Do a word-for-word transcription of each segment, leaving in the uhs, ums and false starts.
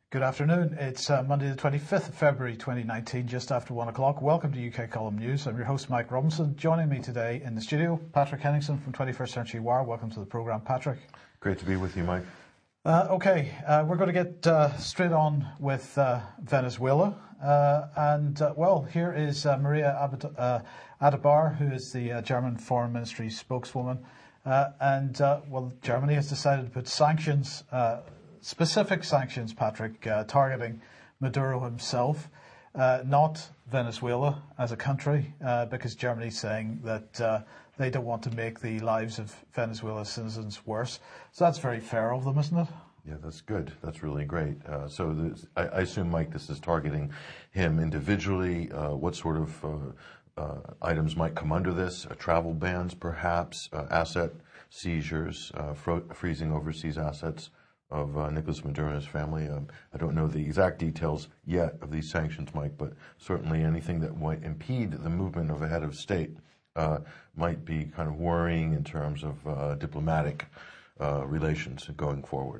Good afternoon. It's uh, Monday the twenty-fifth of February twenty nineteen, just after one o'clock. Welcome to U K Column News. I'm your host, Mike Robinson. Joining me today in the studio, Patrick Henningsen from twenty-first Century Wire. Welcome to the programme, Patrick. Great to be with you, Mike. Uh, okay, uh, we're going to get uh, straight on with uh, Venezuela. Uh, and, uh, well, here is uh, Maria Abad- uh, Adabar, who is the uh, German Foreign Ministry spokeswoman. Uh, and, uh, well, Germany has decided to put sanctions, uh, specific sanctions, Patrick, uh, targeting Maduro himself, uh, not Venezuela as a country, uh, because Germany's saying that uh, they don't want to make the lives of Venezuela's citizens worse. So that's very fair of them, isn't it? Yeah, that's good. That's really great. Uh, so this, I, I assume, Mike, this is targeting him individually. Uh, what sort of uh, uh, items might come under this? Uh, travel bans, perhaps, uh, asset seizures, uh, fro- freezing overseas assets of uh, Nicolas Maduro and his family. Um, I don't know the exact details yet of these sanctions, Mike, but certainly anything that might impede the movement of a head of state uh, might be kind of worrying in terms of uh, diplomatic uh, relations going forward.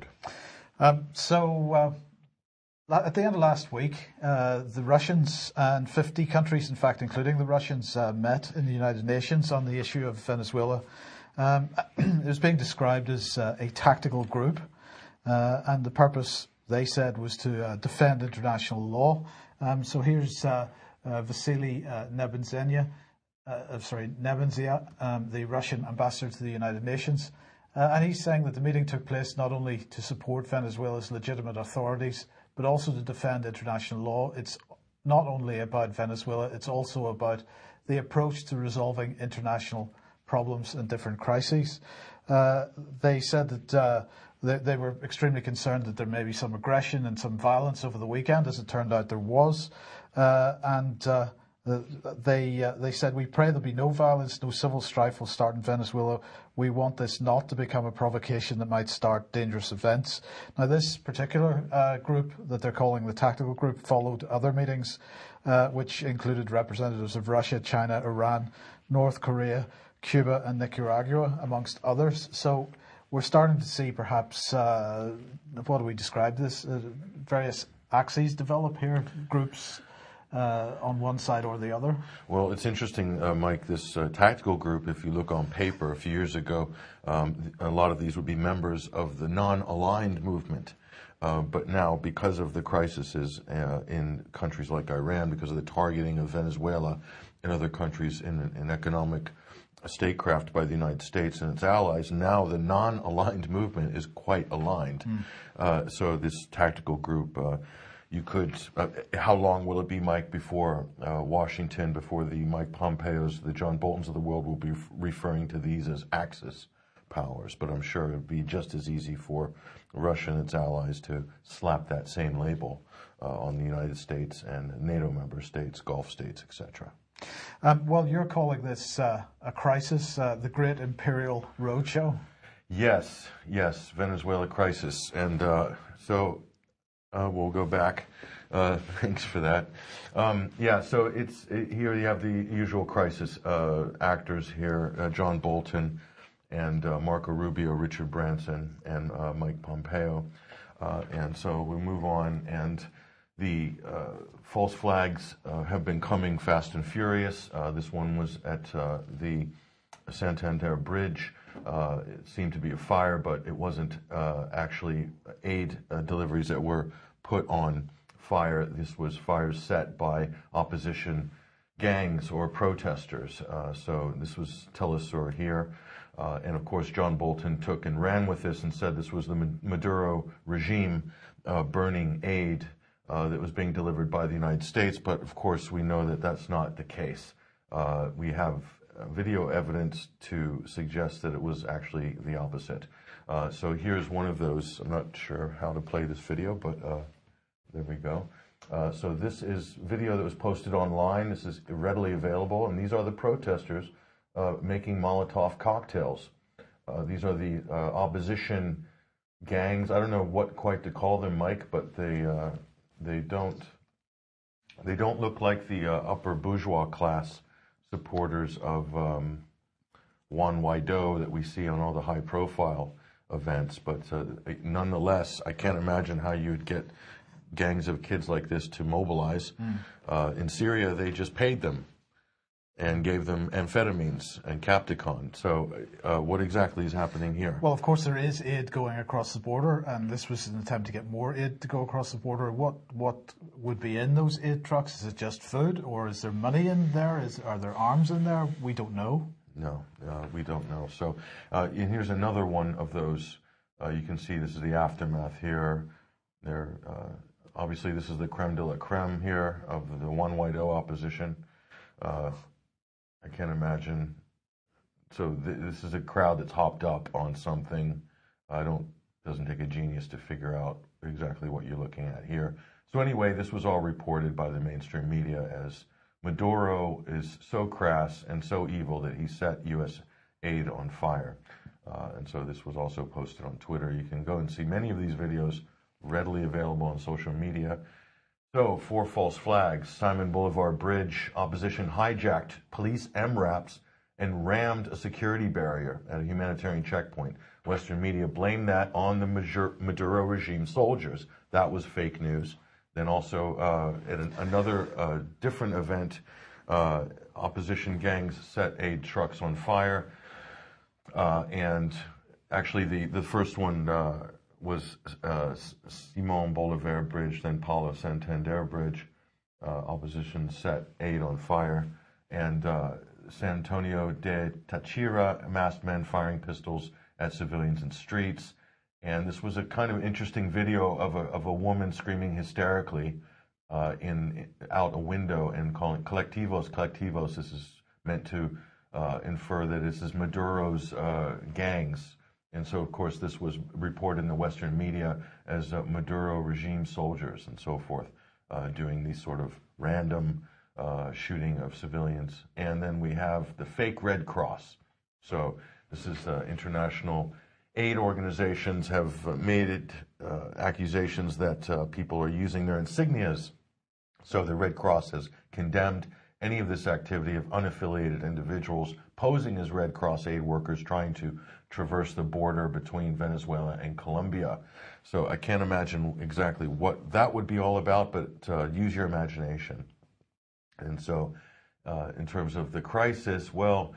Um, so uh, at the end of last week, uh, the Russians and fifty countries, in fact, including the Russians, uh, met in the United Nations on the issue of Venezuela. Um, it was being described as uh, a tactical group. Uh, and the purpose, they said, was to uh, defend international law. Um, so here's uh, uh, Vasily uh, Nebenzia, uh, sorry, Nebenzia, um, the Russian ambassador to the United Nations. Uh, and he's saying that the meeting took place not only to support Venezuela's legitimate authorities, but also to defend international law. It's not only about Venezuela, it's also about the approach to resolving international problems and different crises. Uh, they said that uh, They, they were extremely concerned that there may be some aggression and some violence over the weekend. As it turned out, there was. Uh, and uh, they uh, they said, we pray there'll be no violence, no civil strife will start in Venezuela. We want this not to become a provocation that might start dangerous events. Now, this particular uh, group that they're calling the tactical group followed other meetings, uh, which included representatives of Russia, China, Iran, North Korea, Cuba, and Nicaragua, amongst others. So we're starting to see perhaps, uh, what do we describe this, uh, various axes develop here, groups uh, on one side or the other? Well, it's interesting, uh, Mike, this uh, tactical group, if you look on paper a few years ago, um, a lot of these would be members of the non-aligned movement. Uh, but now, because of the crises uh, in countries like Iran, because of the targeting of Venezuela and other countries in, in economic statecraft by the United States and its allies, now the non-aligned movement is quite aligned. Mm. Uh, so this tactical group, uh, you could, uh, how long will it be, Mike, before uh, Washington, before the Mike Pompeos, the John Boltons of the world will be f- referring to these as Axis powers? But I'm sure it would be just as easy for Russia and its allies to slap that same label uh, on the United States and NATO member states, Gulf states, et cetera. Um, well, you're calling this uh, a crisis, uh, the Great Imperial Roadshow. Yes, yes, Venezuela crisis. And uh, so uh, we'll go back. Uh, thanks for that. Um, yeah, so it's it, here you have the usual crisis uh, actors here, uh, John Bolton and uh, Marco Rubio, Richard Branson, and uh, Mike Pompeo. Uh, and so we move on, and the uh, false flags uh, have been coming fast and furious. Uh, this one was at uh, the Santander Bridge. Uh, it seemed to be a fire, but it wasn't uh, actually aid uh, deliveries that were put on fire. This was fires set by opposition gangs or protesters. Uh, so this was Telesur here. Uh, and of course, John Bolton took and ran with this and said this was the Maduro regime uh, burning aid Uh, that was being delivered by the United States, but of course we know that that's not the case. Uh, we have uh, video evidence to suggest that it was actually the opposite. Uh, so here's one of those. I'm not sure how to play this video, but uh, there we go. Uh, so this is video that was posted online. This is readily available, and these are the protesters uh, making Molotov cocktails. Uh, these are the uh, opposition gangs. I don't know what quite to call them, Mike, but they uh, They don't. They don't look like the uh, upper bourgeois class supporters of um, Juan Guaido that we see on all the high-profile events. But uh, nonetheless, I can't imagine how you'd get gangs of kids like this to mobilize. Mm. Uh, in Syria, they just paid them and gave them amphetamines and Capticon. So uh, what exactly is happening here? Well, of course, there is aid going across the border, and this was an attempt to get more aid to go across the border. What what would be in those aid trucks? Is it just food, or is there money in there? Is Are there arms in there? We don't know. No, uh, we don't know. So uh, and here's another one of those. Uh, you can see this is the aftermath here. There, uh, obviously, this is the creme de la creme here of the One White O opposition. Uh, I can't imagine. So th- this is a crowd that's hopped up on something. I don't. Doesn't take a genius to figure out exactly what you're looking at here. So anyway, this was all reported by the mainstream media as Maduro is so crass and so evil that he set U S aid on fire. Uh, and so this was also posted on Twitter. You can go and see many of these videos readily available on social media. So, four false flags, Simon Bolivar Bridge, opposition hijacked police M RAPs and rammed a security barrier at a humanitarian checkpoint. Western media blamed that on the Maduro regime soldiers. That was fake news. Then also uh, at an, another uh, different event, uh, opposition gangs set aid trucks on fire. Uh, and actually the, the first one uh, was uh, Simon Bolivar Bridge, then Paulo Santander Bridge. Uh, opposition set aid on fire. And uh, San Antonio de Tachira, masked men firing pistols at civilians in streets. And this was a kind of interesting video of a, of a woman screaming hysterically uh, in out a window and calling colectivos, colectivos. This is meant to uh, infer that this is Maduro's uh, gangs. And so, of course, this was reported in the Western media as uh, Maduro regime soldiers and so forth, uh, doing these sort of random uh, shooting of civilians. And then we have the fake Red Cross. So this is uh, international aid organizations have made it uh, accusations that uh, people are using their insignias. So the Red Cross has condemned any of this activity of unaffiliated individuals posing as Red Cross aid workers trying to traverse the border between Venezuela and Colombia. So I can't imagine exactly what that would be all about, but uh, use your imagination. And so uh, in terms of the crisis, well,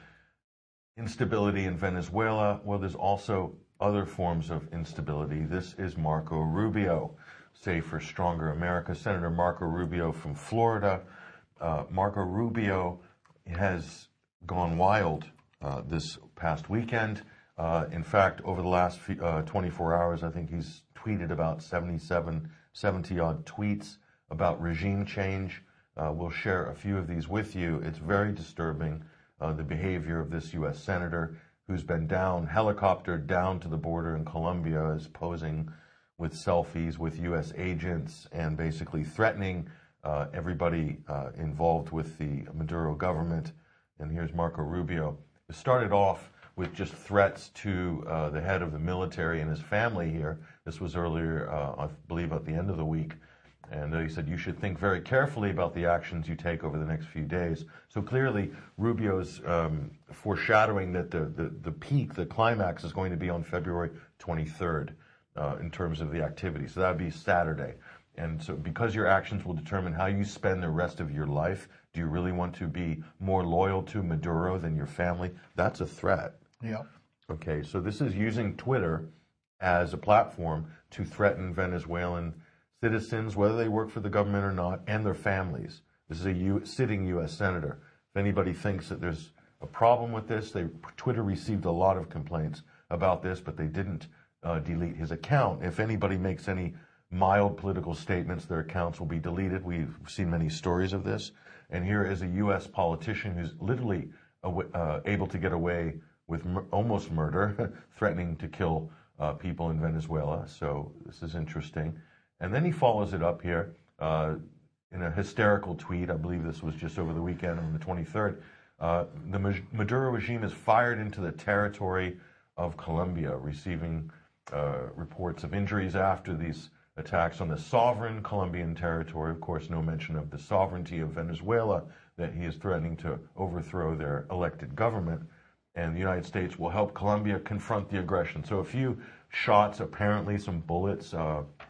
instability in Venezuela, well, there's also other forms of instability. This is Marco Rubio, Safer, Stronger America. Senator Marco Rubio from Florida. Uh, Marco Rubio has gone wild uh, this past weekend. Uh, in fact, over the last few, uh, twenty-four hours, I think he's tweeted about seventy-seven, seventy odd tweets about regime change. Uh, we'll share a few of these with you. It's very disturbing, uh, the behavior of this U S senator who's been down, helicoptered down to the border in Colombia, is posing with selfies with U S agents and basically threatening uh, everybody uh, involved with the Maduro government. And here's Marco Rubio. It started off with just threats to uh, the head of the military and his family here. This was earlier, uh, I believe, at the end of the week. And he said, you should think very carefully about the actions you take over the next few days. So clearly, Rubio's um, foreshadowing that the, the, the peak, the climax, is going to be on February twenty-third uh, in terms of the activity. So that would be Saturday. And so because your actions will determine how you spend the rest of your life, do you really want to be more loyal to Maduro than your family? That's a threat. Yeah. Okay, so this is using Twitter as a platform to threaten Venezuelan citizens, whether they work for the government or not, and their families. This is a U- sitting U S senator. If anybody thinks that there's a problem with this, they, Twitter received a lot of complaints about this, but they didn't uh, delete his account. If anybody makes any mild political statements, their accounts will be deleted. We've seen many stories of this. And here is a U S politician who's literally uh, able to get away with mur- almost murder, threatening to kill uh, people in Venezuela. So this is interesting. And then he follows it up here uh, in a hysterical tweet. I believe this was just over the weekend on the twenty-third. Uh, the Maduro regime is fired into the territory of Colombia, receiving uh, reports of injuries after these attacks on the sovereign Colombian territory. Of course, no mention of the sovereignty of Venezuela, that he is threatening to overthrow their elected government. And the United States will help Colombia confront the aggression. So a few shots, apparently some bullets, uh,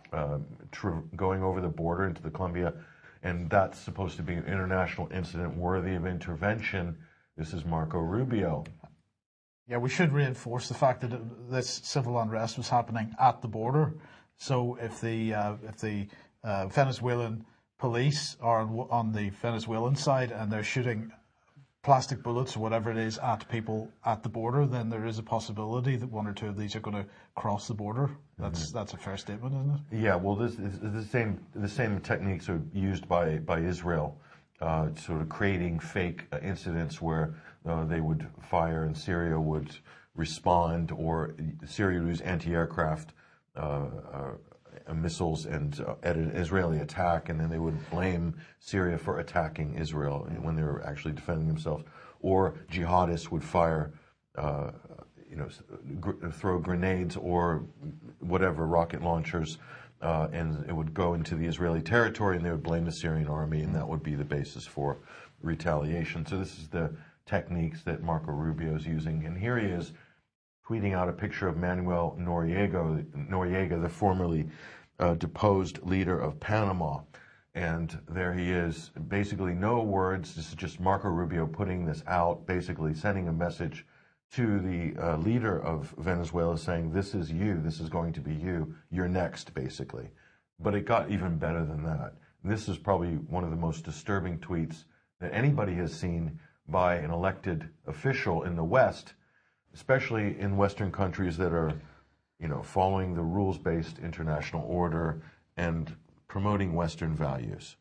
uh, tr- going over the border into the Colombia, and that's supposed to be an international incident worthy of intervention. This is Marco Rubio. Yeah, we should reinforce the fact that it, this civil unrest was happening at the border. So if the uh, if the uh, Venezuelan police are on, on the Venezuelan side and they're shooting plastic bullets or whatever it is at people at the border, then there is a possibility that one or two of these are going to cross the border. That's mm-hmm. that's a fair statement, isn't it? Yeah. Well, this is the same. The same techniques are used by by Israel, uh, sort of creating fake uh, incidents where uh, they would fire and Syria would respond, or Syria would use anti-aircraft uh, uh, missiles and uh, at an Israeli attack, and then they would blame Syria for attacking Israel when they were actually defending themselves. Or jihadists would fire, uh, you know, gr- throw grenades or whatever, rocket launchers, uh, and it would go into the Israeli territory, and they would blame the Syrian army, and that would be the basis for retaliation. So this is the techniques that Marco Rubio is using. And here he is tweeting out a picture of Manuel Noriega, Noriega the formerly uh, deposed leader of Panama. And there he is, basically no words. This is just Marco Rubio putting this out, basically sending a message to the uh, leader of Venezuela saying, this is you, this is going to be you, you're next, basically. But it got even better than that. This is probably one of the most disturbing tweets that anybody has seen by an elected official in the West, especially in Western countries that are, you know, following the rules-based international order and promoting Western values.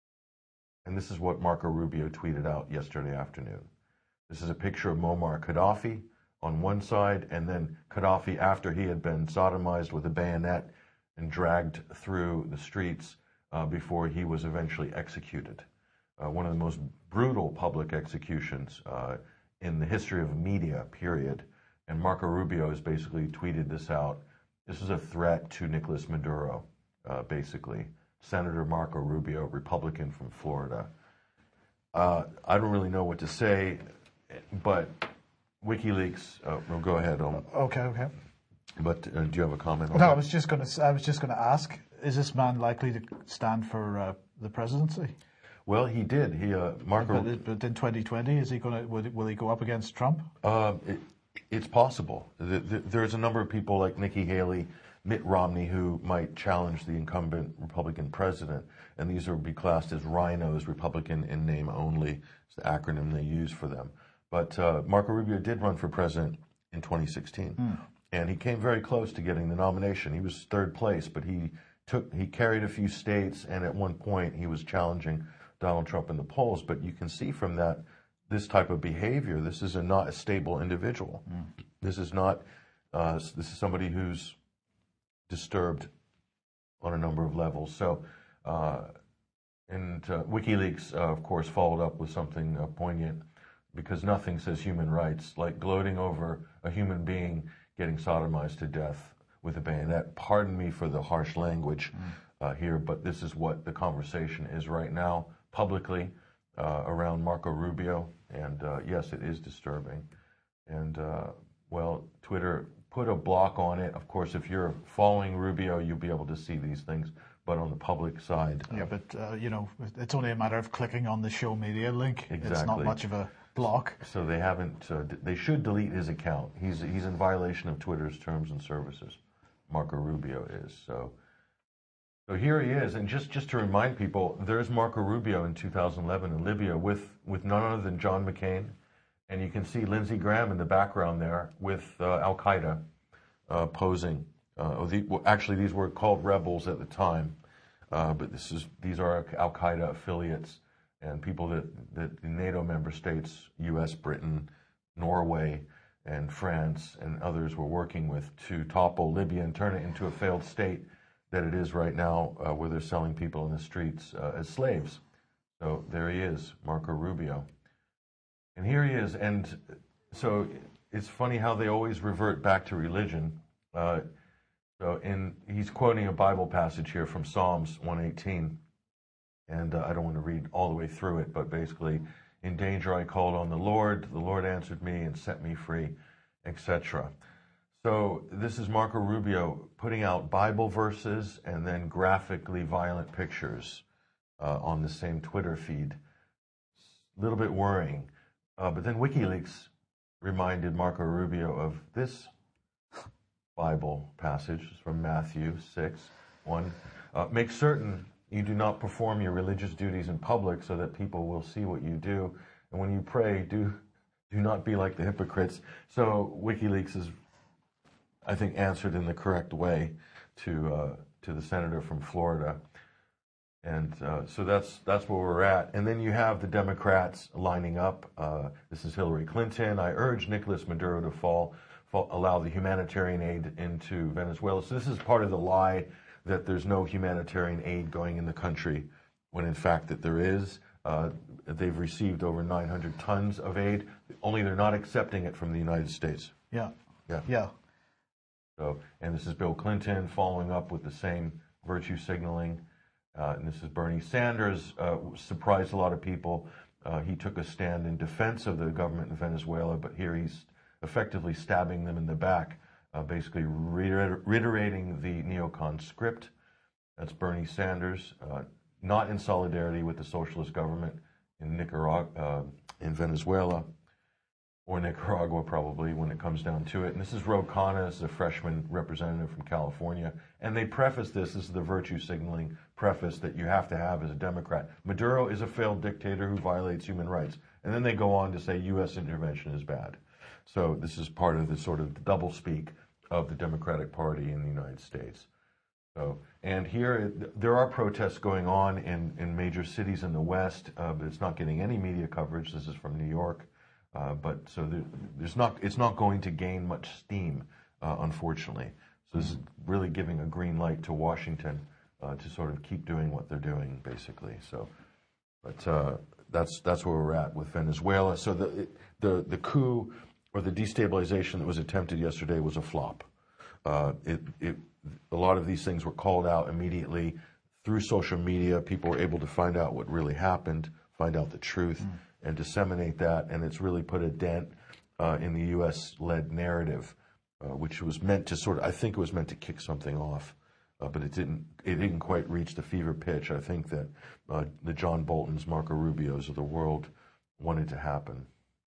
And this is what Marco Rubio tweeted out yesterday afternoon. This is a picture of Muammar Gaddafi on one side, and then Gaddafi after he had been sodomized with a bayonet and dragged through the streets uh, before he was eventually executed. Uh, one of the most brutal public executions uh, in the history of media, period. And Marco Rubio has basically tweeted this out. This is a threat to Nicolas Maduro, uh, basically. Senator Marco Rubio, Republican from Florida. Uh, I don't really know what to say, but WikiLeaks. Uh, well, go ahead. I'll, okay, okay. But uh, do you have a comment on no, that? I was just going to. I was just going to ask: is this man likely to stand for uh, the presidency? Well, he did. He uh, Marco. But, but in twenty twenty, is he going to? Will, will he go up against Trump? Uh, it, it's possible. The, the, there's a number of people like Nikki Haley, Mitt Romney, who might challenge the incumbent Republican president, and these would be classed as rhinos, Republican in name only. It's the acronym they use for them. But uh, Marco Rubio did run for president in twenty sixteen, mm. and he came very close to getting the nomination. He was third place, but he took he carried a few states, and at one point he was challenging Donald Trump in the polls. But you can see from that, this type of behavior, this is a not a stable individual. Mm. This is not, uh, this is somebody who's disturbed on a number of levels. So, uh, and uh, WikiLeaks, uh, of course, followed up with something uh, poignant, because nothing says human rights like gloating over a human being getting sodomized to death with a bayonet. Pardon me for the harsh language mm. uh, here, but this is what the conversation is right now publicly uh, around Marco Rubio. And uh, yes, it is disturbing. And uh, well, Twitter put a block on it. Of course, if you're following Rubio, you'll be able to see these things. But on the public side, yeah. But uh, you know, it's only a matter of clicking on the show media link. Exactly. It's not much of a block. So they haven't. Uh, they should delete his account. He's he's in violation of Twitter's terms and services. Marco Rubio is. So. So here he is, and just, just to remind people, there's Marco Rubio in two thousand eleven in Libya with, with none other than John McCain, and you can see Lindsey Graham in the background there with uh, Al-Qaeda uh, posing. Uh, the, well, actually, these were called rebels at the time, uh, but this is these are Al-Qaeda affiliates and people that, that the NATO member states, U S, Britain, Norway, and France, and others were working with to topple Libya and turn it into a failed state that it is right now, uh, where they're selling people in the streets uh, as slaves. So there he is, Marco Rubio. And here he is. And so it's funny how they always revert back to religion. Uh, so in, he's quoting a Bible passage here from Psalms one eighteen. And uh, I don't want to read all the way through it, but basically, in danger I called on the Lord. The Lord answered me and set me free, et cetera. So this is Marco Rubio putting out Bible verses and then graphically violent pictures uh, on the same Twitter feed. A little bit worrying. Uh, but then WikiLeaks reminded Marco Rubio of this Bible passage from Matthew six, one. Uh, Make certain you do not perform your religious duties in public so that people will see what you do. And when you pray, do do not be like the hypocrites. So WikiLeaks is, I think, answered in the correct way to uh, to the senator from Florida. And uh, so that's that's where we're at. And then you have the Democrats lining up. Uh, this is Hillary Clinton. I urge Nicolas Maduro to fall, fall, allow the humanitarian aid into Venezuela. So this is part of the lie that there's no humanitarian aid going in the country, when in fact that there is. Uh, they've received over nine hundred tons of aid. Only they're not accepting it from the United States. Yeah. Yeah. Yeah. So, and this is Bill Clinton following up with the same virtue signaling. Uh, and this is Bernie Sanders, uh, surprised a lot of people. Uh, he took a stand in defense of the government in Venezuela, but here he's effectively stabbing them in the back, uh, basically reiter- reiterating the neocon script. That's Bernie Sanders, uh, not in solidarity with the socialist government in Nicaragua, uh, in Venezuela, or Nicaragua probably when it comes down to it. And this is Ro Khanna, a freshman representative from California. And they preface this, this is the virtue signaling preface that you have to have as a Democrat. Maduro is a failed dictator who violates human rights. And then they go on to say U S intervention is bad. So this is part of the sort of double speak of the Democratic Party in the United States. So, and here, there are protests going on in, in major cities in the West, uh, but it's not getting any media coverage. This is from New York. Uh, but so there, there's not, it's not going to gain much steam, uh, unfortunately. So this is really giving a green light to Washington uh, to sort of keep doing what they're doing, basically. So, but uh, that's that's where we're at with Venezuela. So the the the coup or the destabilization that was attempted yesterday was a flop. Uh, it it a lot of these things were called out immediately through social media. People were able to find out what really happened, find out the truth. Mm. And disseminate that, and it's really put a dent uh, in the U S-led narrative, uh, which was meant to sort of, I think it was meant to kick something off, uh, but it didn't. It didn't quite reach the fever pitch. I think that uh, the John Boltons, Marco Rubios of the world wanted to happen.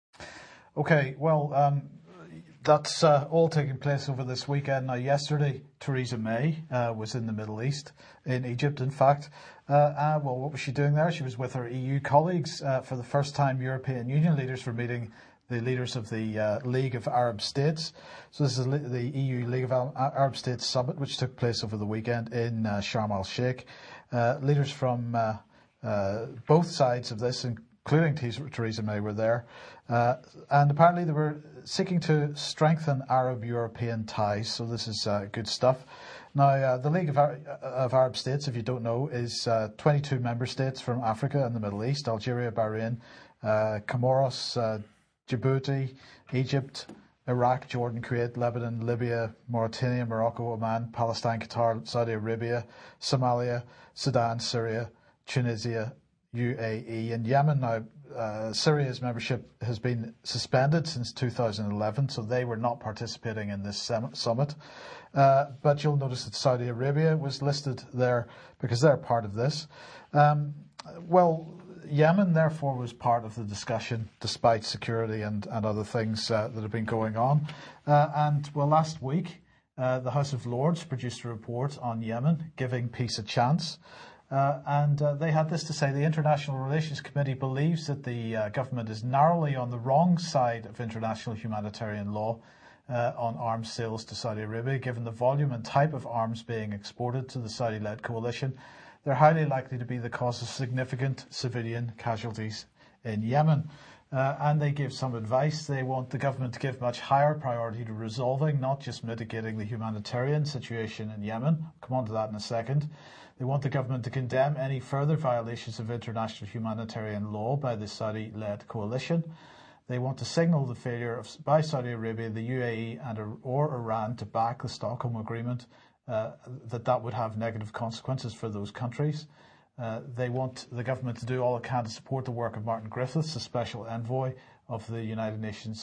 Okay, well, um, that's uh, all taking place over this weekend. Now, yesterday, Theresa May uh, was in the Middle East, in Egypt, in fact. Uh, uh, well, what was she doing there? She was with her E U colleagues. Uh, for the first time, European Union leaders were meeting the leaders of the uh, League of Arab States. So this is the E U League of Arab States Summit, which took place over the weekend in uh, Sharm el-Sheikh. Uh, leaders from uh, uh, both sides of this, including Theresa May, were there. Uh, and apparently they were seeking to strengthen Arab-European ties. So this is uh, good stuff. Now, uh, the League of, Ar- of Arab States, if you don't know, is uh, twenty-two member states from Africa and the Middle East: Algeria, Bahrain, uh, Comoros, uh, Djibouti, Egypt, Iraq, Jordan, Kuwait, Lebanon, Libya, Mauritania, Morocco, Oman, Palestine, Qatar, Saudi Arabia, Somalia, Sudan, Syria, Tunisia, U A E, and Yemen. Now, uh, Syria's membership has been suspended since two thousand eleven, so they were not participating in this summit. Uh, but you'll notice that Saudi Arabia was listed there because they're part of this. Um, well, Yemen, therefore, was part of the discussion, despite security and, and other things uh, that have been going on. Uh, and, well, last week, uh, the House of Lords produced a report on Yemen, giving peace a chance. Uh, and uh, they had this to say: the International Relations Committee believes that the uh, government is narrowly on the wrong side of international humanitarian law uh, on arms sales to Saudi Arabia, given the volume and type of arms being exported to the Saudi-led coalition. They're highly likely to be the cause of significant civilian casualties in Yemen. Uh, and they give some advice. They want the government to give much higher priority to resolving, not just mitigating, the humanitarian situation in Yemen. I'll come on to that in a second. They want the government to condemn any further violations of international humanitarian law by the Saudi-led coalition. They want to signal the failure of, by Saudi Arabia, the U A E, and or Iran to back the Stockholm Agreement, uh, that that would have negative consequences for those countries. Uh, they want the government to do all it can to support the work of Martin Griffiths, the Special Envoy of the United Nations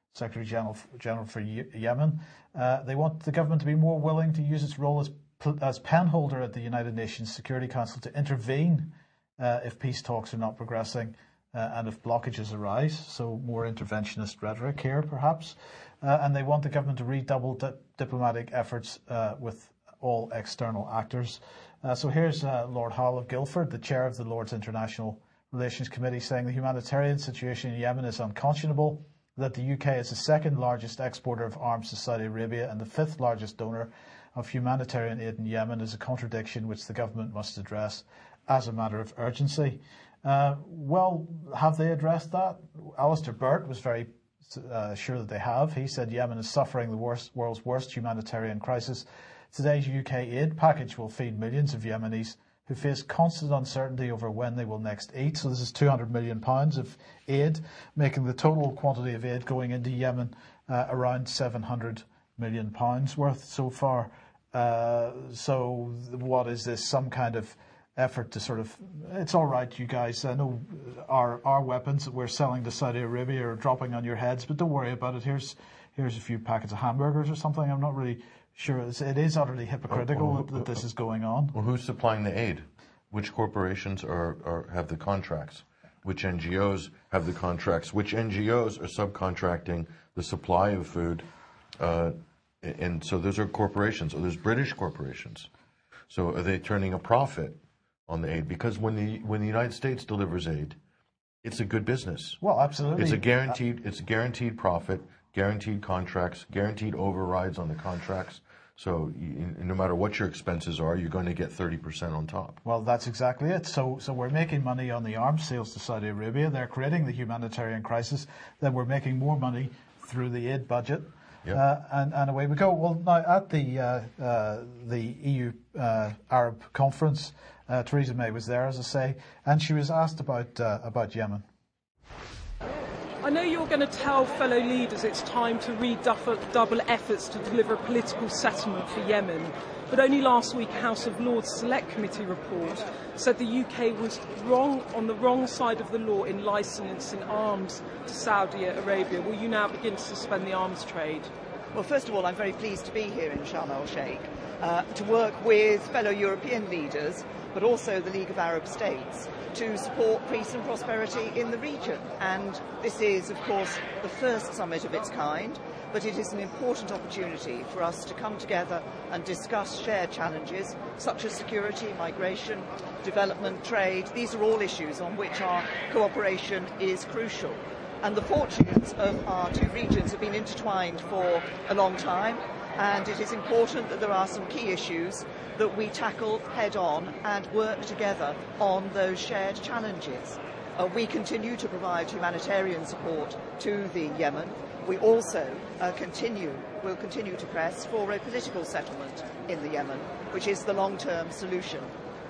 Secretary General, General for Yemen. Uh, they want the government to be more willing to use its role as, as penholder at the United Nations Security Council to intervene uh, if peace talks are not progressing uh, and if blockages arise. So more interventionist rhetoric here, perhaps. Uh, and they want the government to redouble di- diplomatic efforts uh, with all external actors. Uh, so here's uh, Lord Howell of Guildford, the chair of the Lords International Relations Committee, saying the humanitarian situation in Yemen is unconscionable, that the U K is the second largest exporter of arms to Saudi Arabia and the fifth largest donor of humanitarian aid in Yemen is a contradiction which the government must address as a matter of urgency. Uh, well, have they addressed that? Alistair Burt was very uh, sure that they have. He said Yemen is suffering the worst, world's worst humanitarian crisis. Today's U K aid package will feed millions of Yemenis who face constant uncertainty over when they will next eat. So this is two hundred million pounds of aid, making the total quantity of aid going into Yemen uh, around seven hundred million pounds worth so far. Uh, so what is this? Some kind of effort to sort of, it's all right, you guys, I know our, our weapons that we're selling to Saudi Arabia are dropping on your heads, but don't worry about it. Here's, here's a few packets of hamburgers or something. I'm not really sure. It is utterly hypocritical that, that this is going on. Well, who's supplying the aid? Which corporations are, are have the contracts? Which N G Os have the contracts? Which N G Os are subcontracting the supply of food? Uh, and so those are corporations. Or there's British corporations. So are they turning a profit on the aid? Because when the when the United States delivers aid, it's a good business. Well, absolutely. It's a guaranteed. It's a guaranteed profit, guaranteed contracts, guaranteed overrides on the contracts. So you, no matter what your expenses are, you're going to get thirty percent on top. Well, that's exactly it. So so we're making money on the arms sales to Saudi Arabia. They're creating the humanitarian crisis. Then we're making more money through the aid budget. Yep. Uh, and, and away we go. Well, now at the uh, uh, the E U uh, Arab conference, uh, Theresa May was there, as I say, and she was asked about uh, about Yemen. I know you're going to tell fellow leaders it's time to redouble efforts to deliver a political settlement for Yemen, but only last week a House of Lords Select Committee report said the U K was wrong on the wrong side of the law in licensing arms to Saudi Arabia. Will you now begin to suspend the arms trade? Well, first of all, I'm very pleased to be here in Sharm el-Sheikh uh, to work with fellow European leaders, but also the League of Arab States, to support peace and prosperity in the region. And this is, of course, the first summit of its kind, but it is an important opportunity for us to come together and discuss shared challenges such as security, migration, development, trade. These are all issues on which our cooperation is crucial. And the fortunes of our two regions have been intertwined for a long time, and it is important that there are some key issues that we tackle head on and work together on those shared challenges. Uh, we continue to provide humanitarian support to the Yemen. We also uh, continue, will continue to press for a political settlement in the Yemen, which is the long-term solution.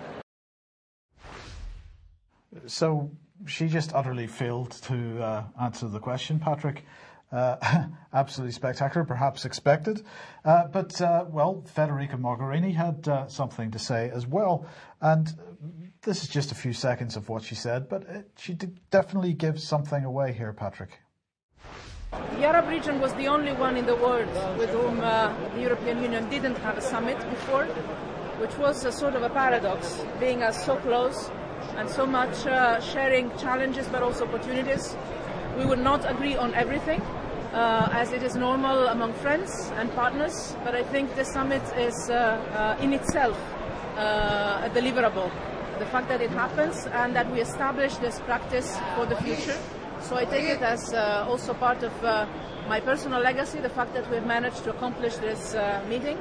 So she just utterly failed to uh, answer the question, Patrick. Uh, absolutely spectacular, perhaps expected. Uh, but, uh, well, Federica Mogherini had uh, something to say as well. And this is just a few seconds of what she said, but it, she did definitely gives something away here, Patrick. The Arab region was the only one in the world with whom uh, the European Union didn't have a summit before, which was a sort of a paradox, being us so close and so much uh, sharing challenges but also opportunities. We would not agree on everything, uh, as it is normal among friends and partners, but I think the summit is uh, uh, in itself uh, a deliverable. The fact that it happens and that we establish this practice for the future. So I take it as uh, also part of uh, my personal legacy, the fact that we've managed to accomplish this uh, meeting.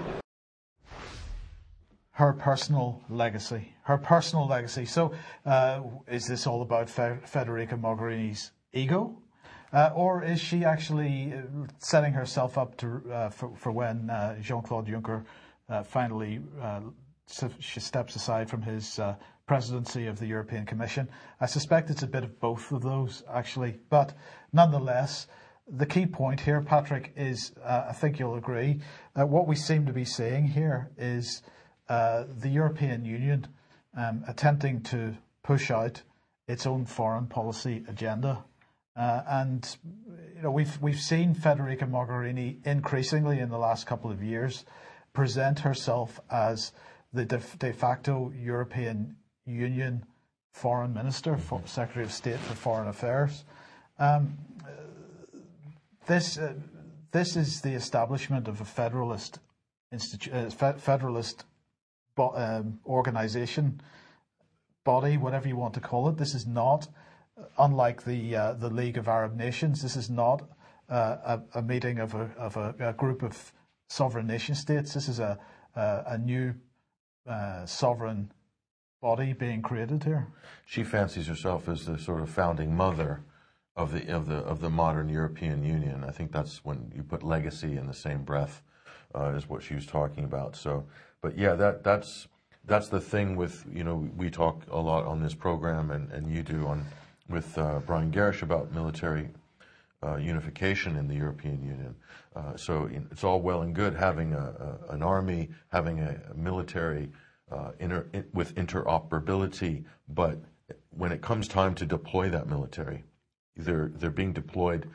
Her personal legacy. Her personal legacy. So uh, is this all about Fe- Federica Mogherini's ego? Uh, or is she actually setting herself up to uh, for, for when uh, Jean-Claude Juncker uh, finally uh, she steps aside from his uh, presidency of the European Commission? I suspect it's a bit of both of those, actually. But nonetheless, the key point here, Patrick, is, uh, I think you'll agree, uh, what we seem to be seeing here is uh, the European Union um, attempting to push out its own foreign policy agenda. Uh, and you know, we've we've seen Federica Mogherini increasingly in the last couple of years present herself as the de, de facto European Union foreign minister, mm-hmm. Secretary of State for Foreign Affairs. Um, this uh, this is the establishment of a federalist institu- uh, fe- federalist bo- um, organization, body, whatever you want to call it. This is not, unlike the uh, the League of Arab Nations, this is not uh, a, a meeting of a of a, a group of sovereign nation states. This is a a, a new uh, sovereign body being created here. She fancies herself as the sort of founding mother of the of the of the modern European Union. I think that's when you put legacy in the same breath uh, is what she was talking about. So, but yeah, that that's that's the thing with, you know, we talk a lot on this program, and, and you do on with uh, Brian Gerrish about military uh, unification in the European Union. Uh, so it's all well and good having a, a, an army, having a, a military uh, inter, in, with interoperability, but when it comes time to deploy that military, they're they're being deployed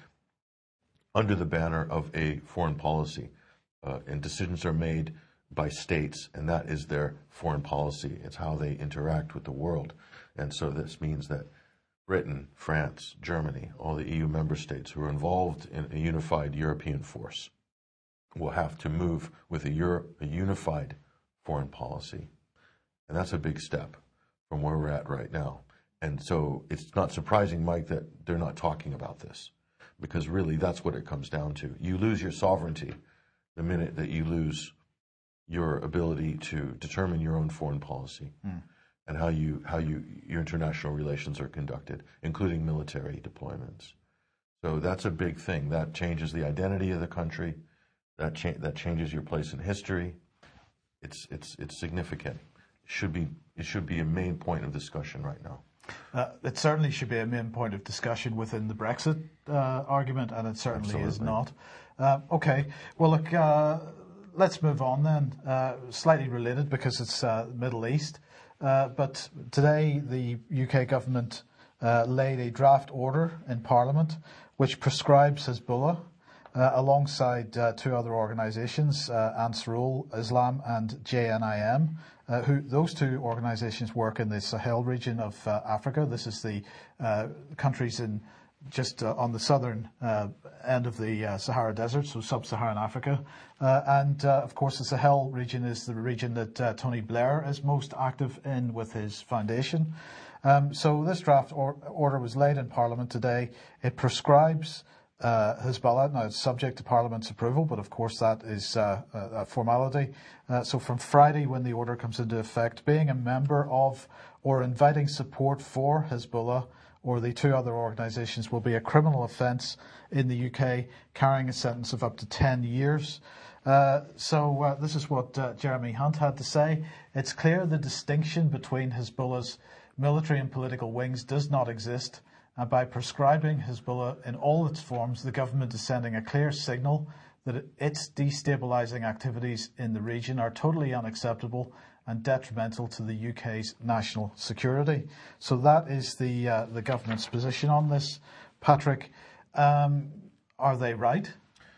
under the banner of a foreign policy, uh, and decisions are made by states, and that is their foreign policy. It's how they interact with the world. And so this means that Britain, France, Germany, all the E U member states who are involved in a unified European force will have to move with a, Euro, a unified foreign policy. And that's a big step from where we're at right now. And so it's not surprising, Mike, that they're not talking about this, because really that's what it comes down to. You lose your sovereignty the minute that you lose your ability to determine your own foreign policy mm. and how you how you your international relations are conducted, including military deployments. So that's a big thing. That changes the identity of the country. That cha- that changes your place in history. It's it's it's significant. It should be it should be a main point of discussion right now. Uh, it certainly should be a main point of discussion within the Brexit uh, argument, and it certainly Absolutely. is not. Uh, okay, well, look, uh, let's move on then. Uh, slightly related because it's uh, Middle East, uh, but today the U K government uh, laid a draft order in Parliament which prescribes Hezbollah uh, alongside uh, two other organisations, uh, Ansarul Islam and J N I M. Uh, who those two organisations work in the Sahel region of uh, Africa. This is the uh, countries in just uh, on the southern uh, end of the uh, Sahara Desert, so sub-Saharan Africa. Uh, and uh, of course, the Sahel region is the region that uh, Tony Blair is most active in with his foundation. Um, so this draft or- order was laid in Parliament today. It prescribes Uh, Hezbollah. Now, it's subject to Parliament's approval, but of course that is uh, a formality. Uh, so from Friday, when the order comes into effect, being a member of or inviting support for Hezbollah or the two other organisations will be a criminal offence in the U K, carrying a sentence of up to ten years. Uh, so uh, this is what uh, Jeremy Hunt had to say. It's clear the distinction between Hezbollah's military and political wings does not exist. And by prescribing Hezbollah in all its forms, the government is sending a clear signal that its destabilising activities in the region are totally unacceptable and detrimental to the U K's national security. So that is the uh, the government's position on this. Patrick, um, are they right?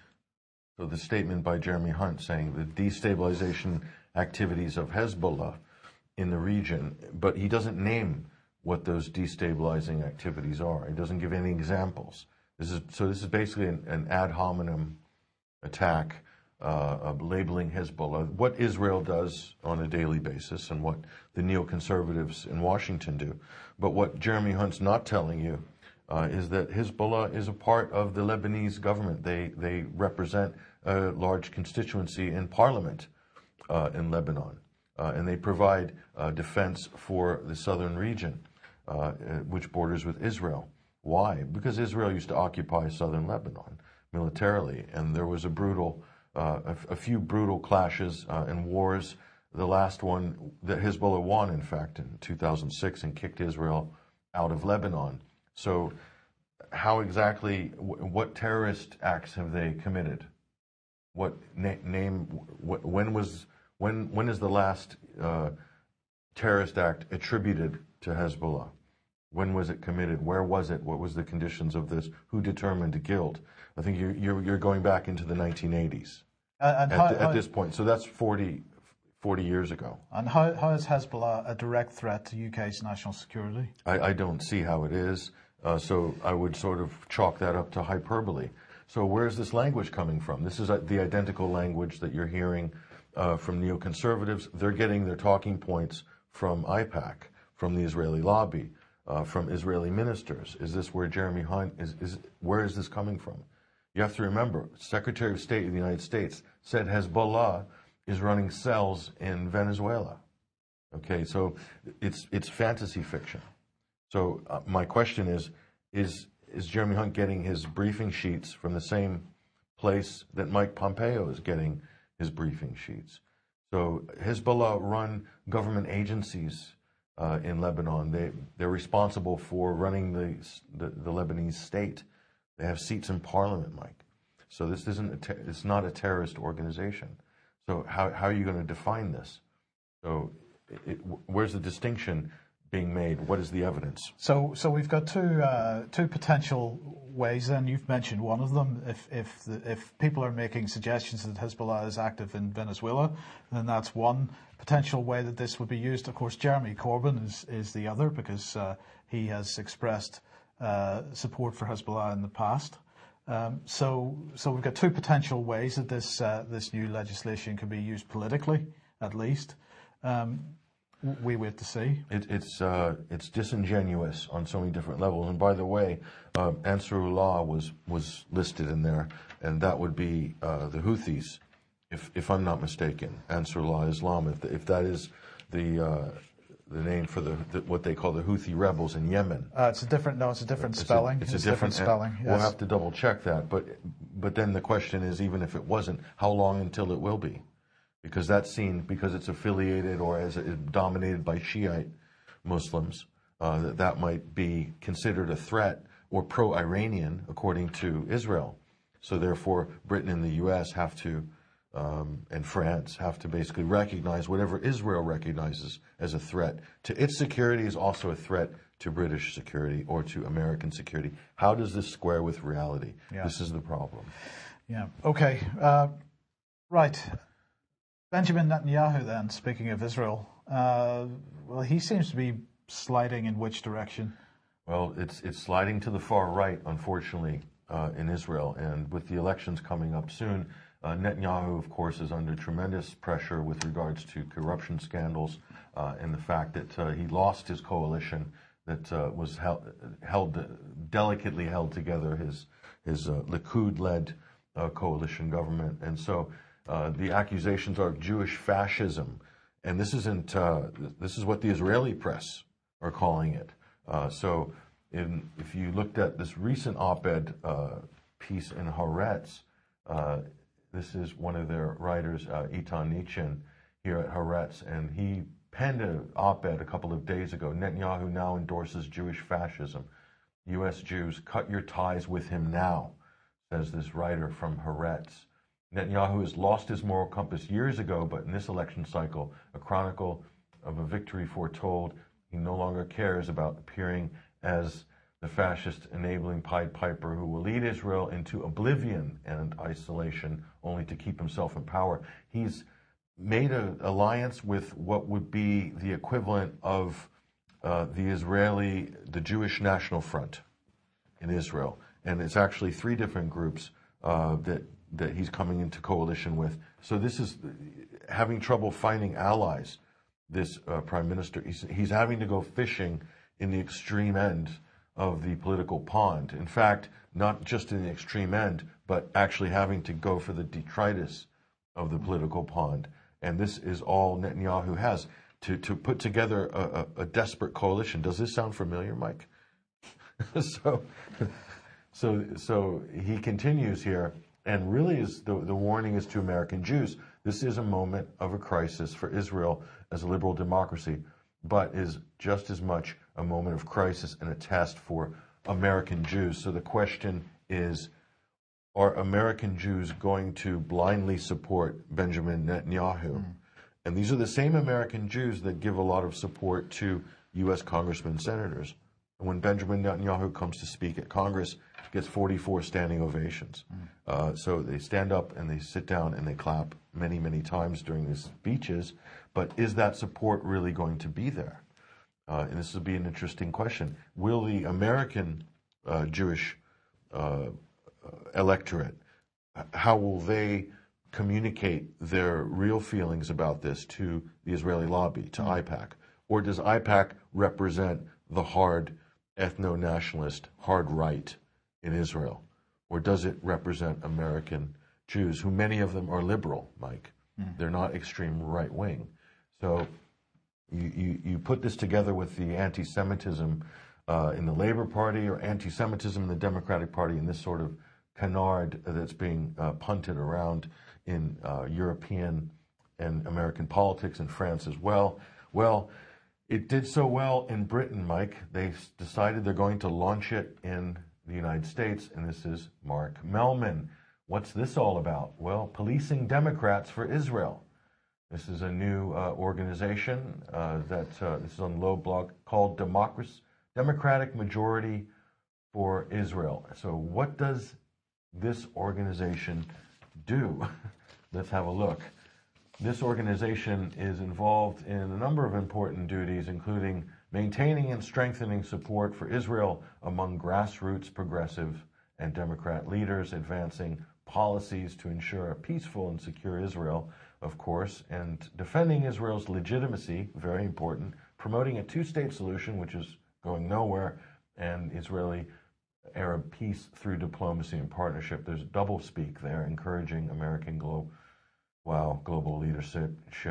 So the statement by Jeremy Hunt saying the destabilisation activities of Hezbollah in the region, but he doesn't name what those destabilizing activities are. It doesn't give any examples. This is so. This is basically an, an ad hominem attack uh, of labeling Hezbollah, what Israel does on a daily basis, and what the neoconservatives in Washington do. But what Jeremy Hunt's not telling you uh, is that Hezbollah is a part of the Lebanese government. They they represent a large constituency in parliament uh, in Lebanon, uh, and they provide uh, defense for the southern region. Uh, which borders with Israel. Why? Because Israel used to occupy southern Lebanon militarily, and there was a brutal, uh, a, a few brutal clashes uh, and wars. The last one that Hezbollah won, in fact, in two thousand six, and kicked Israel out of Lebanon. So, how exactly? W- what terrorist acts have they committed? What na- name? Wh- when was? When? When is the last uh, terrorist act attributed to Hezbollah? When was it committed? Where was it? What was the conditions of this? Who determined the guilt? I think you're, you're, you're going back into the nineteen eighties uh, and at, how, the, how, at this point. So that's forty, forty years ago. And how, how is Hezbollah a direct threat to U K's national security? I, I don't see how it is. Uh, so I would sort of chalk that up to hyperbole. So where's this language coming from? This is the identical language that you're hearing uh, from neoconservatives. They're getting their talking points from AIPAC, from the Israeli lobby. Uh, from Israeli ministers. Is this where Jeremy Hunt is, is? Where is this coming from? You have to remember, Secretary of State of the United States said Hezbollah is running cells in Venezuela. Okay, so it's it's fantasy fiction. So uh, my question is, is is Jeremy Hunt getting his briefing sheets from the same place that Mike Pompeo is getting his briefing sheets? So Hezbollah run government agencies Uh, in Lebanon. They, they're responsible for running the, the, the Lebanese state. They have seats in parliament, Mike. So this isn't a ter- it's not a terrorist organization. So how, how are you going to define this? So it, it, where's the distinction being made? What is the evidence? So so we've got two uh, two potential ways. Then you've mentioned one of them. If if the, if people are making suggestions that Hezbollah is active in Venezuela, then that's one potential way that this would be used. Of course, Jeremy Corbyn is is the other, because uh, he has expressed uh, support for Hezbollah in the past. Um, so so we've got two potential ways that this uh, this new legislation can be used politically, at least. Um, We wait to see. It, it's uh, it's disingenuous on so many different levels. And by the way, uh, Ansarullah was was listed in there, and that would be uh, the Houthis, if if I'm not mistaken. Ansarullah Islam, if if that is the uh, the name for the, the what they call the Houthi rebels in Yemen. Uh, it's a different. No, it's a different it's spelling. A, it's, it's a different, different spelling. Yes. We'll have to double check that. But but then the question is, even if it wasn't, how long until it will be? Because that's seen, because it's affiliated or as it is dominated by Shiite Muslims, uh, that that might be considered a threat or pro-Iranian, according to Israel. So therefore, Britain and the U S have to, um, and France have to basically recognize whatever Israel recognizes as a threat to its security is also a threat to British security or to American security. How does this square with reality? Yeah. This is the problem. Yeah. Okay. Uh, right. Benjamin Netanyahu, then, speaking of Israel, uh, well, he seems to be sliding in which direction? Well, it's it's sliding to the far right, unfortunately, uh, in Israel. And with the elections coming up soon, uh, Netanyahu, of course, is under tremendous pressure with regards to corruption scandals uh, and the fact that uh, he lost his coalition that uh, was held, held delicately held together, his his uh, Likud-led uh, coalition government. And so Uh, the accusations are Jewish fascism, and this isn't. Uh, this is what the Israeli press are calling it. Uh, so, in, if you looked at this recent op-ed uh, piece in Haaretz, uh, this is one of their writers, uh, Eitan Nichin, here at Haaretz, and he penned an op-ed a couple of days ago. Netanyahu now endorses Jewish fascism. U S Jews, cut your ties with him now, says this writer from Haaretz. Netanyahu has lost his moral compass years ago, but in this election cycle, a chronicle of a victory foretold, he no longer cares about appearing as the fascist enabling Pied Piper who will lead Israel into oblivion and isolation only to keep himself in power. He's made an alliance with what would be the equivalent of uh, the Israeli, the Jewish National Front in Israel. And it's actually three different groups uh, that that he's coming into coalition with. So this is having trouble finding allies, this uh, prime minister. He's, he's having to go fishing in the extreme end of the political pond. In fact, not just in the extreme end, but actually having to go for the detritus of the political pond. And this is all Netanyahu has, to, to put together a, a, a desperate coalition. Does this sound familiar, Mike? so, so, so he continues here. And really, is the, the warning is to American Jews. This is a moment of a crisis for Israel as a liberal democracy, but is just as much a moment of crisis and a test for American Jews. So the question is, are American Jews going to blindly support Benjamin Netanyahu? Mm. And these are the same American Jews that give a lot of support to U S congressmen and senators. When Benjamin Netanyahu comes to speak at Congress, gets forty-four standing ovations. Mm. Uh, so they stand up and they sit down and they clap many, many times during these speeches. But is that support really going to be there? Uh, and this will be an interesting question. Will the American uh, Jewish uh, electorate, how will they communicate their real feelings about this to the Israeli lobby, to mm. AIPAC? Or does AIPAC represent the hard ethno-nationalist, hard right in Israel? Or does it represent American Jews, who many of them are liberal, Mike? Mm. They're not extreme right-wing. So you, you, you put this together with the anti-Semitism uh, in the Labour Party or anti-Semitism in the Democratic Party, and this sort of canard that's being uh, punted around in uh, European and American politics, in France as well. Well, it did so well in Britain, Mike. They decided they're going to launch it in the United States, and this is Mark Mellman. What's this all about? Well, Policing Democrats for Israel. This is a new uh, organization uh, that uh, this is on Low Blog called Democracy, Democratic Majority for Israel. So what does this organization do? Let's have a look. This organization is involved in a number of important duties, including maintaining and strengthening support for Israel among grassroots progressive and Democrat leaders, advancing policies to ensure a peaceful and secure Israel, of course, and defending Israel's legitimacy, very important, promoting a two-state solution, which is going nowhere, and Israeli-Arab peace through diplomacy and partnership. There's double speak there, encouraging American global, wow, global leadership.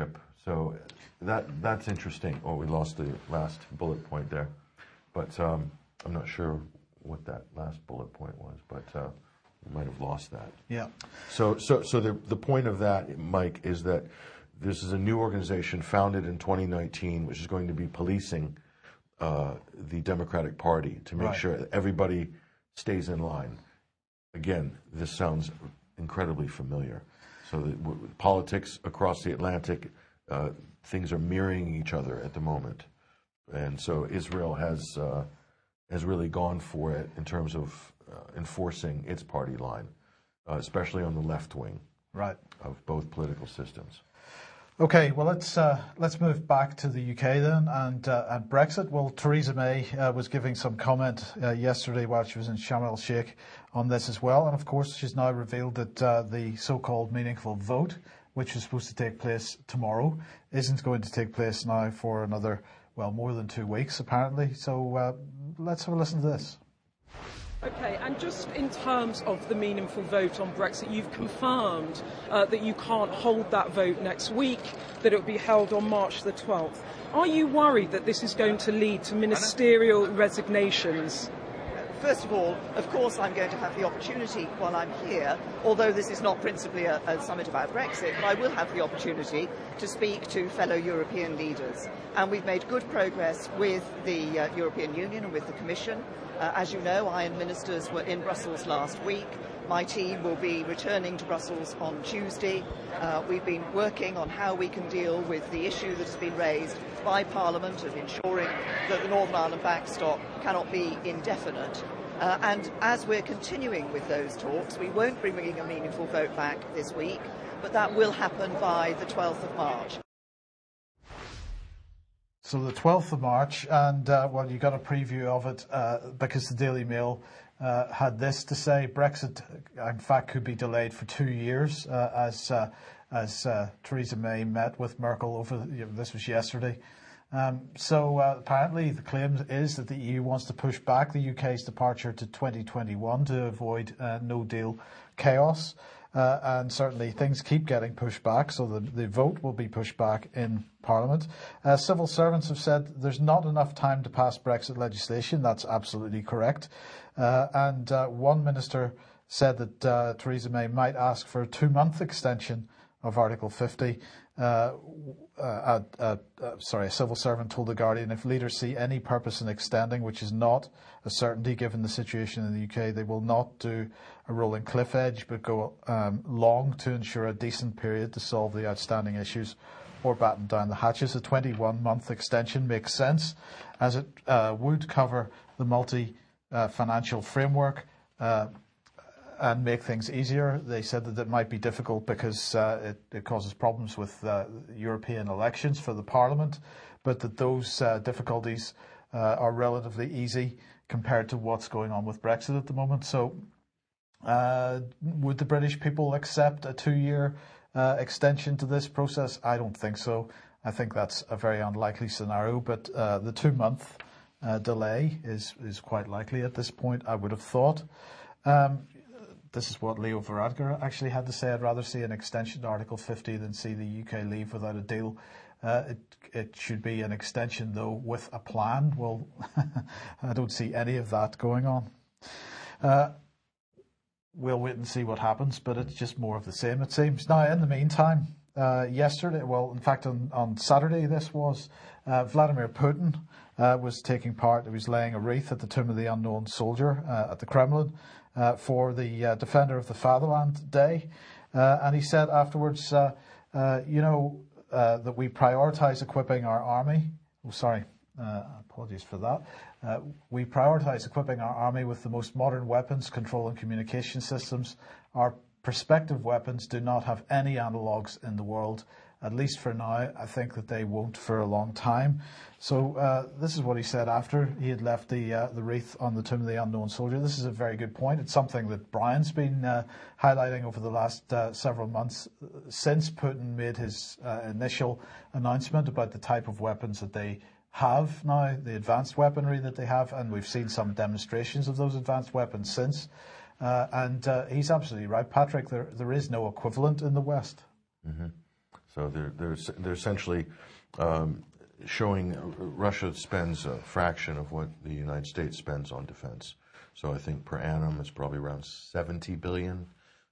So that that's interesting. Oh, we lost the last bullet point there, but um, I'm not sure what that last bullet point was, but uh, we might have lost that. Yeah. So so so the the point of that, Mike, is that this is a new organization founded in twenty nineteen, which is going to be policing uh, the Democratic Party to make right. sure that everybody stays in line. Again, this sounds incredibly familiar. So the w- politics across the Atlantic, uh, things are mirroring each other at the moment, and so Israel has uh, has really gone for it in terms of uh, enforcing its party line, uh, especially on the left wing, right, of both political systems. Okay, well let's uh, let's move back to the U K then, and uh, and Brexit. Well, Theresa May uh, was giving some comment uh, yesterday while she was in Sharm el Sheikh on this as well, and of course she's now revealed that uh, the so-called meaningful vote, which is supposed to take place tomorrow, isn't going to take place now for another, well, more than two weeks apparently. So uh, let's have a listen to this. Okay, and just in terms of the meaningful vote on Brexit, you've confirmed uh, that you can't hold that vote next week, that it will be held on March the twelfth. Are you worried that this is going to lead to ministerial resignations? First of all, of course, I'm going to have the opportunity while I'm here, although this is not principally a, a summit about Brexit, but I will have the opportunity to speak to fellow European leaders. And we've made good progress with the uh, European Union and with the Commission. Uh, as you know, I and ministers were in Brussels last week. My team will be returning to Brussels on Tuesday. Uh, we've been working on how we can deal with the issue that has been raised by Parliament of ensuring that the Northern Ireland backstop cannot be indefinite. Uh, and as we're continuing with those talks, we won't be bringing a meaningful vote back this week, but that will happen by the twelfth of March. So the twelfth of March, and uh, well, you got a preview of it uh, because the Daily Mail uh, had this to say: Brexit, in fact, could be delayed for two years, uh, as uh, as uh, Theresa May met with Merkel over. You know, this was yesterday. Um, so uh, apparently, the claim is that the E U wants to push back the U K's departure to twenty twenty-one to avoid uh, no-deal chaos. Uh, and certainly things keep getting pushed back, so the, the vote will be pushed back in Parliament. Uh, civil servants have said there's not enough time to pass Brexit legislation. That's absolutely correct. Uh, and uh, one minister said that uh, Theresa May might ask for a two-month extension of Article fifty. Uh, uh, uh, uh, sorry, a civil servant told The Guardian if leaders see any purpose in extending, which is not a certainty given the situation in the U K, they will not do a rolling cliff edge, but go um, long to ensure a decent period to solve the outstanding issues or batten down the hatches. A twenty-one month extension makes sense, as it uh, would cover the multi-financial uh, framework uh, and make things easier. They said that it might be difficult because uh, it, it causes problems with uh, European elections for the Parliament, but that those uh, difficulties uh, are relatively easy compared to what's going on with Brexit at the moment. So uh, would the British people accept a two-year uh, extension to this process? I don't think so. I think that's a very unlikely scenario, but uh, the two-month uh, delay is, is quite likely at this point, I would have thought. Um, This is what Leo Varadkar actually had to say. I'd rather see an extension to Article fifty than see the U K leave without a deal. Uh, it, it should be an extension, though, with a plan. Well, I don't see any of that going on. Uh, we'll wait and see what happens, but it's just more of the same, it seems. Now, in the meantime, uh, yesterday, well, in fact, on, on Saturday, this was, uh, Vladimir Putin uh, was taking part. He was laying a wreath at the Tomb of the Unknown Soldier uh, at the Kremlin. Uh, for the uh, Defender of the Fatherland Day. Uh, and he said afterwards, uh, uh, you know, uh, that we prioritize equipping our army. Oh, sorry, uh, apologies for that. Uh, we prioritize equipping our army with the most modern weapons, control and communication systems. Our prospective weapons do not have any analogues in the world, at least for now. I think that they won't for a long time. So uh, this is what he said after he had left the uh, the wreath on the Tomb of the Unknown Soldier. This is a very good point. It's something that Brian's been uh, highlighting over the last uh, several months since Putin made his uh, initial announcement about the type of weapons that they have now, the advanced weaponry that they have, and we've seen some demonstrations of those advanced weapons since. Uh, and uh, he's absolutely right, Patrick. There there is no equivalent in the West. Mm-hmm. So they're, they're, they're essentially um, showing Russia spends a fraction of what the United States spends on defense. So I think per annum it's probably around seventy billion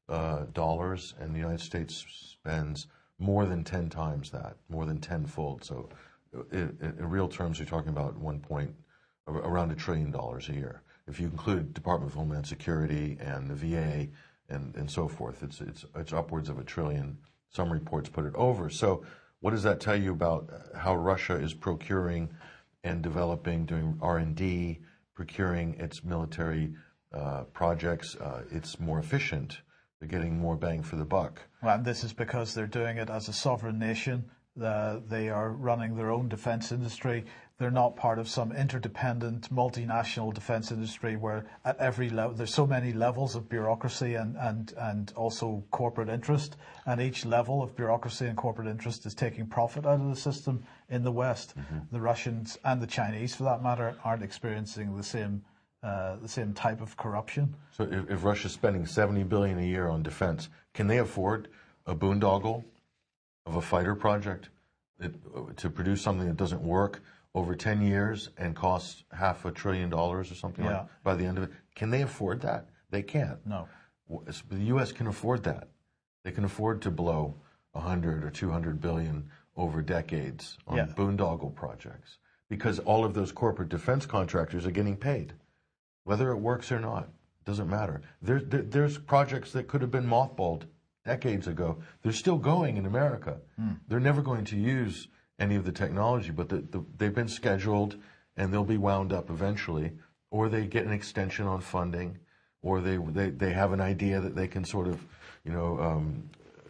dollars, uh, and the United States spends more than ten times that, more than tenfold. So in, in real terms, you're talking about one point, around a trillion dollars a year. If you include Department of Homeland Security and the V A and, and so forth, it's, it's, it's upwards of a trillion. Some reports put it over. So what does that tell you about how Russia is procuring and developing, doing R and D, procuring its military uh, projects? Uh, it's more efficient. They're getting more bang for the buck. Well, and this is because they're doing it as a sovereign nation. Uh, they are running their own defense industry. They're not part of some interdependent multinational defense industry where at every level, there's so many levels of bureaucracy and, and, and also corporate interest. And each level of bureaucracy and corporate interest is taking profit out of the system in the West. Mm-hmm. The Russians and the Chinese, for that matter, aren't experiencing the same uh, the same type of corruption. So if, if Russia's spending seventy billion dollars a year on defense, can they afford a boondoggle of a fighter project it, to produce something that doesn't work over ten years and costs half a trillion dollars or something yeah. like by the end of it? Can they afford that? They can't. No. The U S can afford that. They can afford to blow one hundred or two hundred billion over decades on yeah. boondoggle projects because all of those corporate defense contractors are getting paid. Whether it works or not, doesn't matter. There, there, there's projects that could have been mothballed decades ago. They're still going in America. Mm. They're never going to use any of the technology, but the, the, they've been scheduled and they'll be wound up eventually, or they get an extension on funding, or they they, they have an idea that they can sort of, you know, um,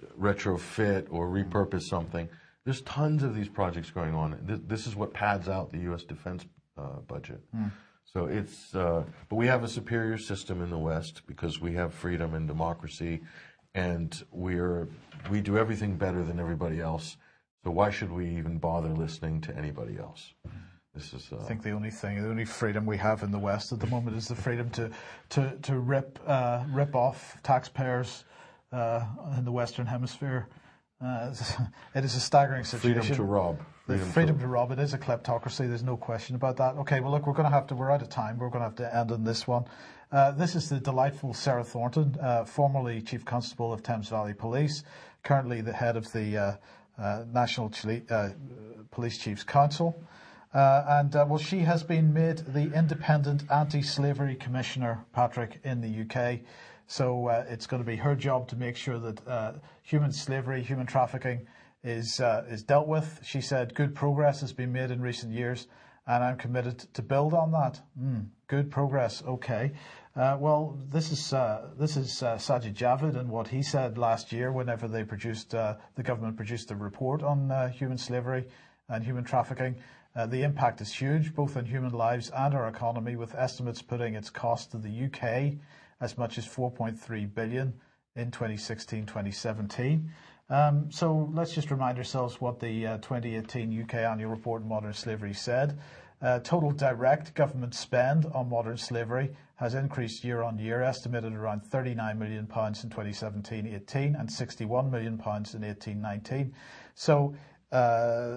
retrofit or repurpose something. There's tons of these projects going on. This, this is what pads out the U S defense uh, budget. Mm. So it's, uh, but we have a superior system in the West because we have freedom and democracy, and we're we do everything better than everybody else. So why should we even bother listening to anybody else? This is. Uh, I think the only thing, the only freedom we have in the West at the moment is the freedom to to to rip uh, rip off taxpayers uh, in the Western Hemisphere. Uh, it is a staggering situation. Freedom to rob. Freedom, freedom to, to rob. It is a kleptocracy. There's no question about that. Okay, well, look, we're going to have to, we're out of time. We're going to have to end on this one. Uh, this is the delightful Sarah Thornton, uh, formerly Chief Constable of Thames Valley Police, currently the head of the uh, uh, National Chile, uh, Police Chiefs Council. Uh, and, uh, well, she has been made the Independent Anti-Slavery Commissioner, Patrick, in the U K. So uh, it's going to be her job to make sure that uh, human slavery, human trafficking is uh, is dealt with. She said, good progress has been made in recent years, and I'm committed to build on that. Mm, good progress, okay. Uh, well, this is uh, this is uh, Sajid Javid and what he said last year whenever they produced uh, the government produced a report on uh, human slavery and human trafficking. Uh, the impact is huge, both on human lives and our economy, with estimates putting its cost to the U K as much as four point three billion in twenty sixteen twenty seventeen. Um, so let's just remind ourselves what the uh, twenty eighteen U K Annual Report on Modern Slavery said. Uh, total direct government spend on modern slavery has increased year on year, estimated around thirty-nine million pounds in twenty seventeen eighteen and sixty-one million pounds in eighteen nineteen. So uh,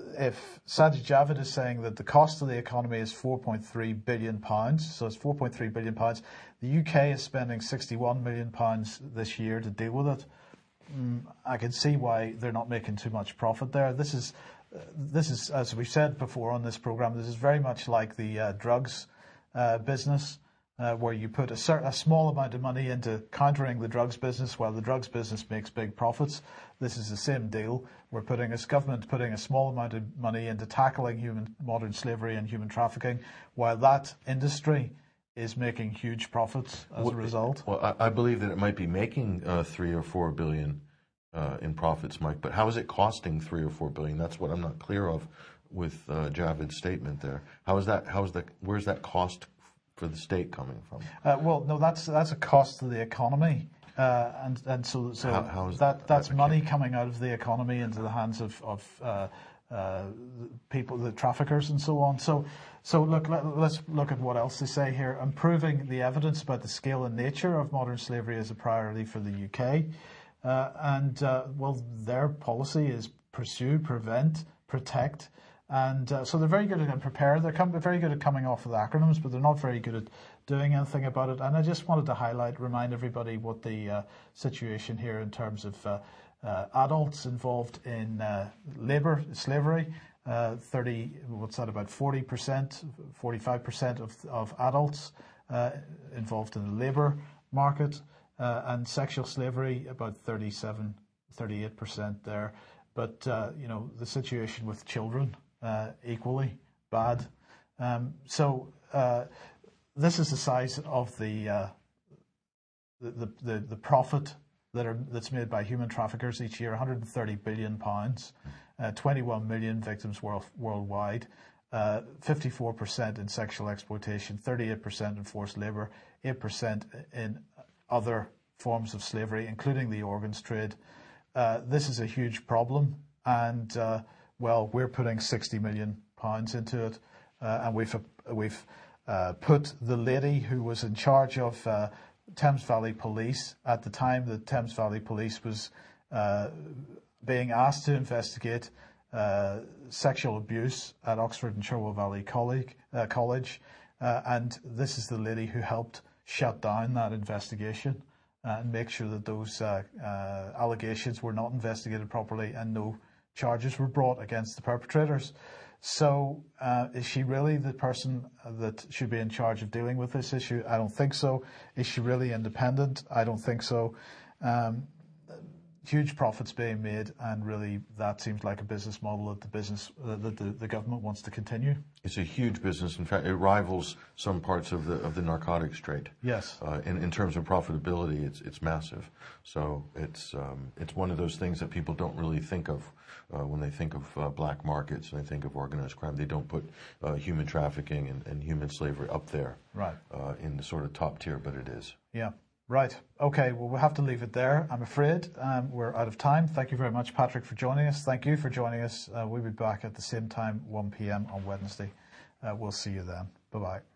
if Sajid Javid is saying that the cost of the economy is four point three billion pounds, so it's four point three billion pounds, the U K is spending sixty-one million pounds this year to deal with it. Mm, I can see why they're not making too much profit there. This is, uh, this is, as we've said before on this program, this is very much like the uh, drugs uh, business, uh, where you put a, certain, a small amount of money into countering the drugs business while the drugs business makes big profits. This is the same deal. We're putting, as government, putting a small amount of money into tackling human modern slavery and human trafficking, while that industry is making huge profits as well, a result. Well, I, I believe that it might be making uh, three or four billion uh, in profits, Mike. But how is it costing three or four billion? That's what I'm not clear of with uh, Javid's statement there. How is that? How is that? Where's that cost for the state coming from? Uh, well, no, that's that's a cost to the economy, uh, and and so so how, how is that that's that money coming out of the economy into the hands of of uh, uh, people, the traffickers, and so on. So. So look, let, let's look at what else they say here. Improving the evidence about the scale and nature of modern slavery is a priority for the U K. Uh, and, uh, well, their policy is pursue, prevent, protect. And uh, so they're very good at preparing. They're com- very good at coming off with acronyms, but they're not very good at doing anything about it. And I just wanted to highlight, remind everybody what the uh, situation here in terms of uh, uh, adults involved in uh, labour, slavery. Uh, thirty, what's that, about forty percent, forty-five percent of, of adults uh, involved in the labour market, uh, and sexual slavery, about thirty-seven, thirty-eight percent there. But, uh, you know, the situation with children, uh, equally bad. Um, so uh, this is the size of the, uh, the, the, the profit that are, that's made by human traffickers each year, one hundred thirty billion pounds. Uh, twenty-one million victims world, worldwide, uh, fifty-four percent in sexual exploitation, thirty-eight percent in forced labour, eight percent in other forms of slavery, including the organs trade. Uh, this is a huge problem, and uh, well, we're putting sixty million pounds into it, uh, and we've we've uh, put the lady who was in charge of uh, Thames Valley Police at the time that Thames Valley Police was Uh, being asked to investigate uh, sexual abuse at Oxford and Cherwell Valley College, uh, College. Uh, and this is the lady who helped shut down that investigation uh, and make sure that those uh, uh, allegations were not investigated properly and no charges were brought against the perpetrators. So uh, is she really the person that should be in charge of dealing with this issue? I don't think so. Is she really independent? I don't think so. Um, Huge profits being made, and really that seems like a business model that the business uh, that the, the government wants to continue. It's a huge business. In fact, it rivals some parts of the of the narcotics trade. Yes. Uh, in in terms of profitability, it's it's massive. So it's um, it's one of those things that people don't really think of uh, when they think of uh, black markets and they think of organized crime. They don't put uh, human trafficking and, and human slavery up there, right, uh, in the sort of top tier, but it is. Yeah. Right. Okay. Well, we'll have to leave it there, I'm afraid. Um, we're out of time. Thank you very much, Patrick, for joining us. Thank you for joining us. Uh, we'll be back at the same time, one p.m. on Wednesday. Uh, we'll see you then. Bye-bye.